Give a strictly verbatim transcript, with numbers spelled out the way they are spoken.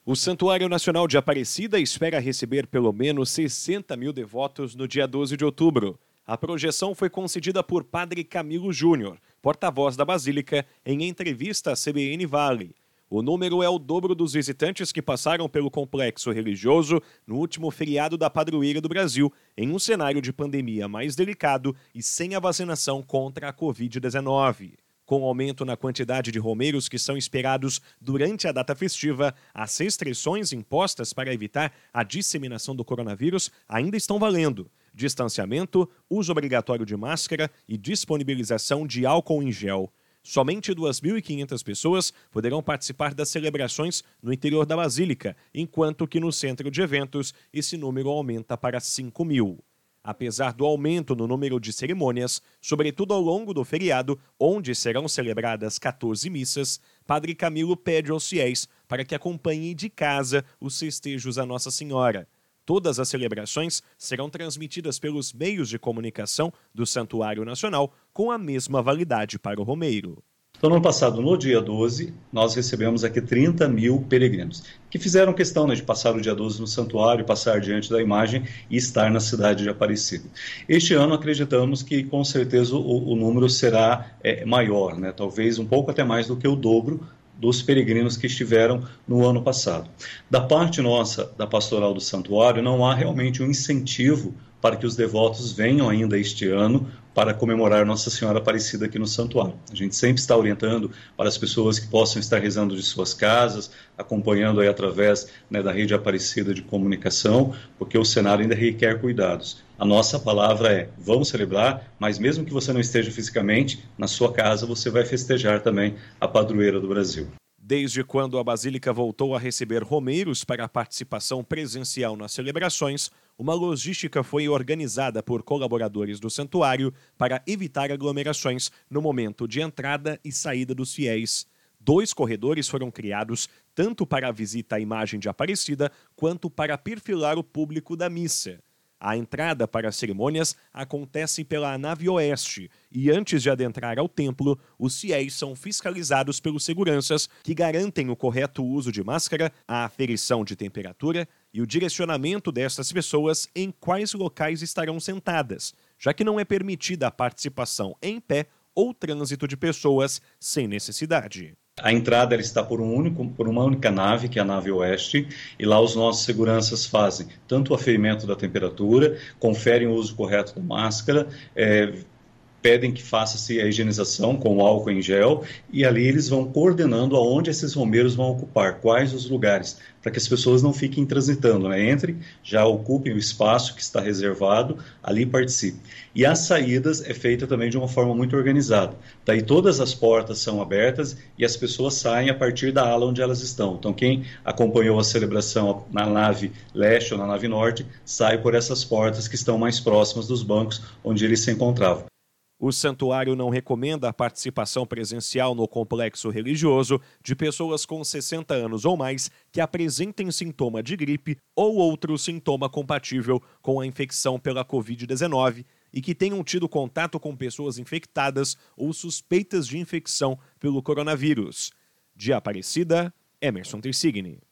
O Santuário Nacional de Aparecida espera receber pelo menos sessenta mil devotos no dia doze de outubro. A projeção foi concedida por Padre Camilo Júnior, porta-voz da Basílica, em entrevista à C B N Vale. O número é o dobro dos visitantes que passaram pelo complexo religioso no último feriado da Padroeira do Brasil, em um cenário de pandemia mais delicado e sem a vacinação contra a covid dezenove. Com o aumento na quantidade de romeiros que são esperados durante a data festiva, as restrições impostas para evitar a disseminação do coronavírus ainda estão valendo. Distanciamento, uso obrigatório de máscara e disponibilização de álcool em gel. Somente duas mil e quinhentas pessoas poderão participar das celebrações no interior da Basílica, enquanto que no centro de eventos esse número aumenta para cinco mil. Apesar do aumento no número de cerimônias, sobretudo ao longo do feriado, onde serão celebradas quatorze missas, Padre Camilo pede aos fiéis para que acompanhem de casa os festejos a Nossa Senhora. Todas as celebrações serão transmitidas pelos meios de comunicação do Santuário Nacional, com a mesma validade para o romeiro. Então, no ano passado, no dia doze, nós recebemos aqui trinta mil peregrinos, que fizeram questão, né, de passar o dia doze no santuário, passar diante da imagem e estar na cidade de Aparecida. Este ano, acreditamos que, com certeza, o, o número será é, maior, né, talvez um pouco até mais do que o dobro dos peregrinos que estiveram no ano passado. Da parte nossa, da Pastoral do Santuário, não há realmente um incentivo para que os devotos venham ainda este ano para comemorar Nossa Senhora Aparecida aqui no santuário. A gente sempre está orientando para as pessoas que possam estar rezando de suas casas, acompanhando aí através, né, da rede Aparecida de comunicação, porque o cenário ainda requer cuidados. A nossa palavra é, vamos celebrar, mas mesmo que você não esteja fisicamente, na sua casa você vai festejar também a Padroeira do Brasil. Desde quando a Basílica voltou a receber romeiros para a participação presencial nas celebrações, uma logística foi organizada por colaboradores do santuário para evitar aglomerações no momento de entrada e saída dos fiéis. Dois corredores foram criados tanto para a visita à imagem de Aparecida quanto para perfilar o público da missa. A entrada para as cerimônias acontece pela nave oeste e antes de adentrar ao templo, os fiéis são fiscalizados pelos seguranças que garantem o correto uso de máscara, a aferição de temperatura e o direcionamento destas pessoas em quais locais estarão sentadas, já que não é permitida a participação em pé ou trânsito de pessoas sem necessidade. A entrada ela está por, um único, por uma única nave, que é a nave oeste, e lá os nossos seguranças fazem tanto o aferimento da temperatura, conferem o uso correto da máscara, é, pedem que faça-se a higienização com o álcool em gel, e ali eles vão coordenando aonde esses romeiros vão ocupar, quais os lugares, para que as pessoas não fiquem transitando, né? Entrem, já ocupem o espaço que está reservado, ali participem. E as saídas é feita também de uma forma muito organizada. Daí todas as portas são abertas e as pessoas saem a partir da ala onde elas estão. Então quem acompanhou a celebração na nave leste ou na nave norte, sai por essas portas que estão mais próximas dos bancos onde eles se encontravam. O santuário não recomenda a participação presencial no complexo religioso de pessoas com sessenta anos ou mais que apresentem sintoma de gripe ou outro sintoma compatível com a infecção pela covid dezenove e que tenham tido contato com pessoas infectadas ou suspeitas de infecção pelo coronavírus. De Aparecida, Emerson Tersigni.